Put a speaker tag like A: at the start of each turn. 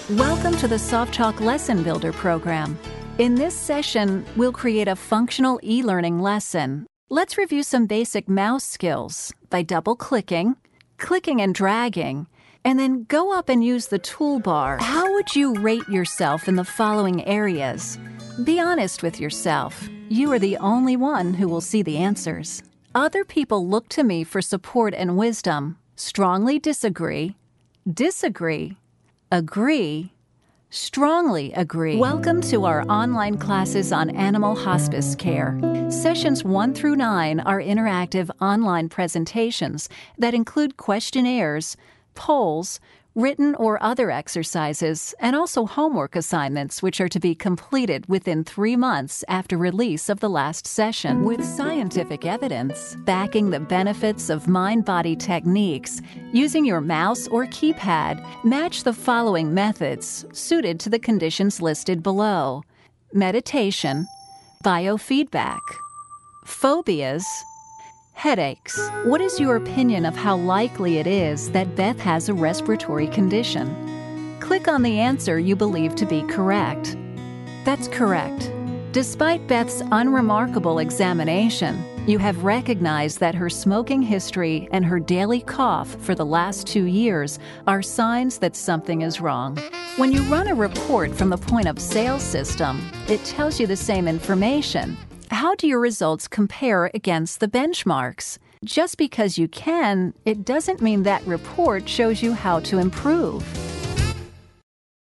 A: Welcome to the SoftChalk Lesson Builder program. In this session, we'll create a functional e-learning lesson. Let's review some basic mouse skills by double-clicking, clicking and dragging, and then go up and use the toolbar. How would you rate yourself in the following areas? Be honest with yourself. You are the only one who will see the answers. Other people look to me for support and wisdom. Strongly disagree, disagree, agree, strongly agree. Welcome to our online classes on animal hospice care. Sessions 1 through 9 are interactive online presentations that include questionnaires, polls, written or other exercises, and also homework assignments which are to be completed within 3 months after release of the last session. With scientific evidence backing the benefits of mind-body techniques, using your mouse or keypad, match the following methods suited to the conditions listed below: meditation, biofeedback, phobias, headaches. What is your opinion of how likely it is that Beth has a respiratory condition? Click on the answer you believe to be correct. That's correct. Despite Beth's unremarkable examination, you have recognized that her smoking history and her daily cough for the last 2 years are signs that something is wrong. When you run a report from the point of sale system, it tells you the same information. How do your results compare against the benchmarks? Just because you can, it doesn't mean that report shows you how to improve.